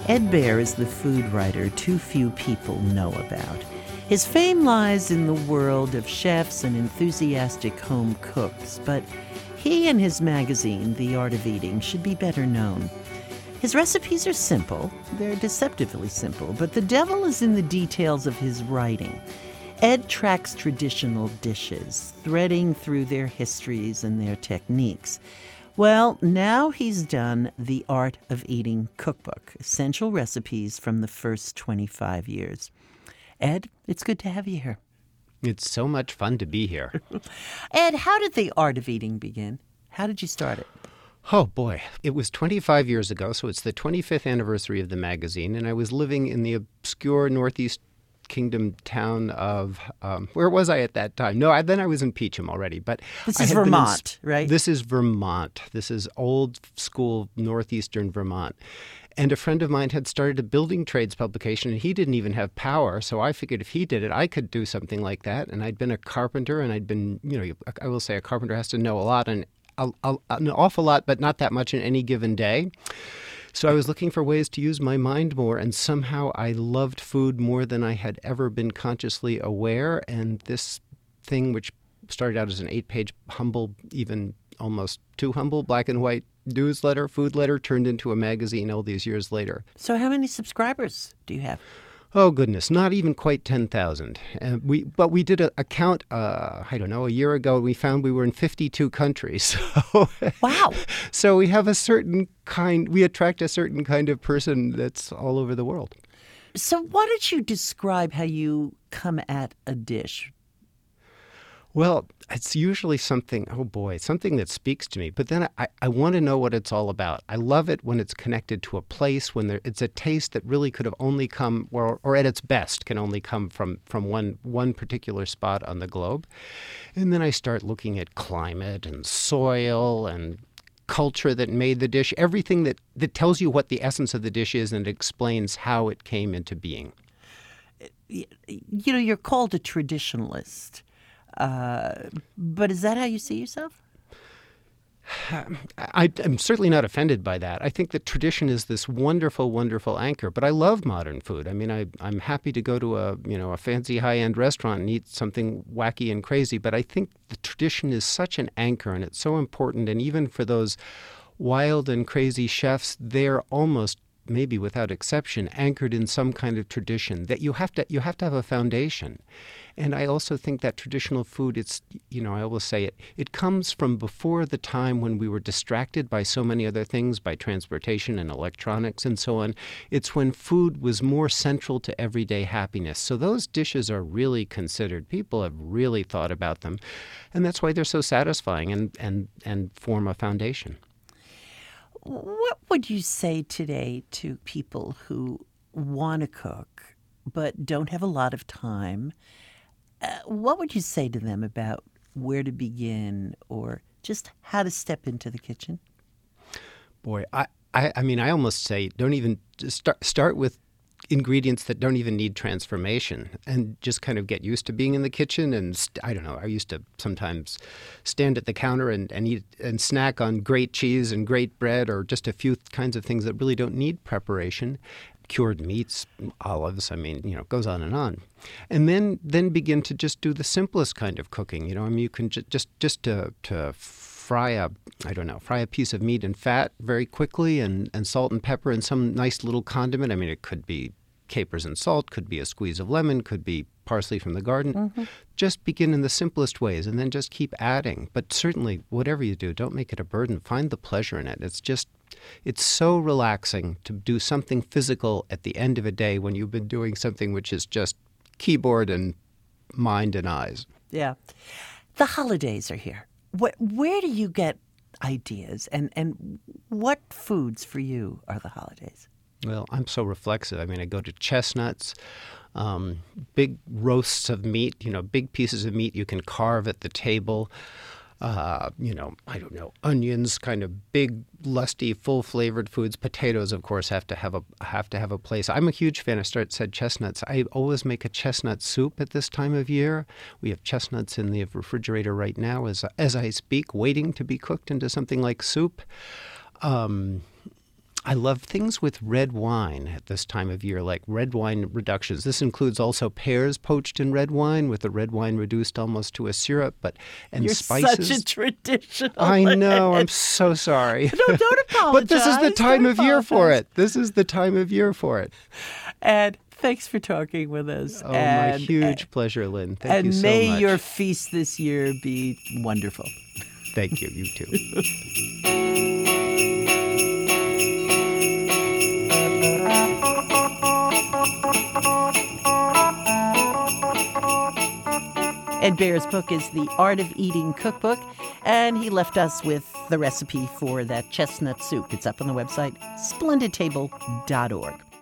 Ed Baer is the food writer too few people know about. His fame lies in the world of chefs and enthusiastic home cooks, but he and his magazine, The Art of Eating, should be better known. His recipes are simple, they're deceptively simple, but the devil is in the details of his writing. Ed tracks traditional dishes, threading through their histories and their techniques. Well, now he's done The Art of Eating cookbook, essential recipes from the first 25 years. Ed, it's good to have you here. It's so much fun to be here. Ed, how did The Art of Eating begin? How did you start it? Oh, boy. It was 25 years ago, so it's the 25th anniversary of the magazine, and I was living in the obscure Northeast Kingdom town of, where was I at that time? No, then I was in Peacham already. But this is Vermont, right? This is Vermont. This is old school northeastern Vermont. And a friend of mine had started a building trades publication, and he didn't even have power. So I figured if he did it, I could do something like that. And I'd been a carpenter, and I'd been, I will say a carpenter has to know a lot, and an awful lot, but not that much in any given day. So I was looking for ways to use my mind more, and somehow I loved food more than I had ever been consciously aware. And this thing, which started out as an 8-page, humble, even almost too humble, black and white newsletter, food letter, turned into a magazine all these years later. So how many subscribers do you have? Oh, goodness, not even quite 10,000. But we did a count, a year ago. We found we were in 52 countries. So, wow. So we have we attract a certain kind of person that's all over the world. So why don't you describe how you come at a dish? Well, it's usually something that speaks to me. But then I want to know what it's all about. I love it when it's connected to a place, when it's a taste that really could have only come, or at its best, can only come from one particular spot on the globe. And then I start looking at climate and soil and culture that made the dish, everything that tells you what the essence of the dish is and explains how it came into being. You're called a traditionalist. But is that how you see yourself? I'm certainly not offended by that. I think that tradition is this wonderful, wonderful anchor. But I love modern food. I mean, I'm happy to go to a fancy high-end restaurant and eat something wacky and crazy. But I think the tradition is such an anchor, and it's so important. And even for those wild and crazy chefs, they're almost, maybe without exception, anchored in some kind of tradition that you have to have a foundation. And I also think that traditional food, I always say it comes from before the time when we were distracted by so many other things, by transportation and electronics and so on. It's when food was more central to everyday happiness. So those dishes are really considered. People have really thought about them. And that's why they're so satisfying and form a foundation. What would you say today to people who want to cook but don't have a lot of time? What would you say to them about where to begin or just how to step into the kitchen? Boy, I mean, I almost say don't even start with ingredients that don't even need transformation and just kind of get used to being in the kitchen. And I don't know, I used to sometimes stand at the counter and eat and snack on great cheese and great bread or just a few kinds of things that really don't need preparation. Cured meats, olives, it goes on and on. And then begin to just do the simplest kind of cooking. You can just to fry a piece of meat in fat very quickly and salt and pepper and some nice little condiment. It could be capers and salt, could be a squeeze of lemon, could be parsley from the garden. Mm-hmm. Just begin in the simplest ways and then just keep adding. But certainly, whatever you do, don't make it a burden. Find the pleasure in it. It's so relaxing to do something physical at the end of a day when you've been doing something which is just keyboard and mind and eyes. Yeah. The holidays are here. Where do you get ideas and what foods for you are the holidays? Well, I'm so reflexive. I go to chestnuts, big roasts of meat, big pieces of meat you can carve at the table. Onions, kind of big, lusty, full-flavored foods. Potatoes, of course, have to have a place. I'm a huge fan. I said chestnuts. I always make a chestnut soup at this time of year. We have chestnuts in the refrigerator right now as I speak, waiting to be cooked into something like soup. I love things with red wine at this time of year, like red wine reductions. This includes also pears poached in red wine with the red wine reduced almost to a syrup, and You're spices. such a traditional. I know. I'm so sorry. No, don't apologize. But this is the time Don't of year for apologize. it. This is the time of year for it. And thanks for talking with us. Oh, my huge pleasure, Lynn. Thank you so much. And may your feast this year be wonderful. Thank you. You too. Ed Baer's book is The Art of Eating Cookbook, and he left us with the recipe for that chestnut soup. It's up on the website, splendidtable.org.